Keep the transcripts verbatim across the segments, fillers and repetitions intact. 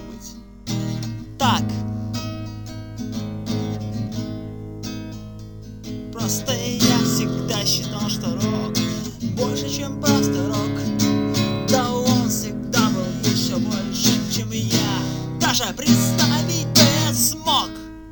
быть так. Просто я всегда считал, что рок больше, чем просто рок. Да он всегда был еще больше, чем я даже представить бы смог.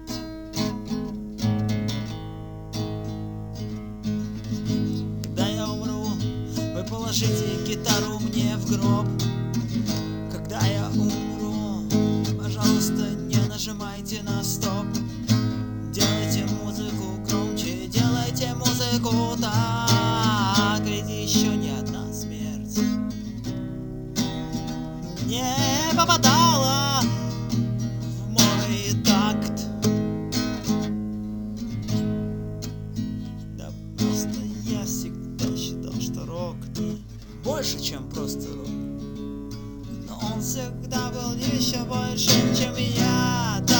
Когда я умру, вы положите гитару мне в гроб. Когда я умру, пожалуйста, не нажимайте на стоп. Делайте музыку громче, делайте музыку так. Ведь еще ни одна смерть не попадала в мой такт. Да просто я всегда считал, что рок больше, чем просто рок. Но он всегда был еще больше, чем я.